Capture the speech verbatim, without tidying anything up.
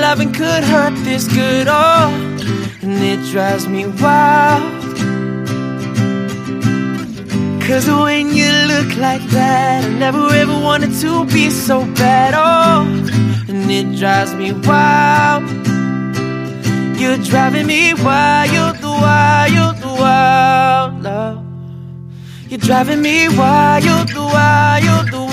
loving could hurt this good, oh, and it drives me wild. Cause when you look like that, I never ever wanted to be so bad, oh, and it drives me wild. You're driving me wild, wild, wild, love. You're driving me wild, wild, wild.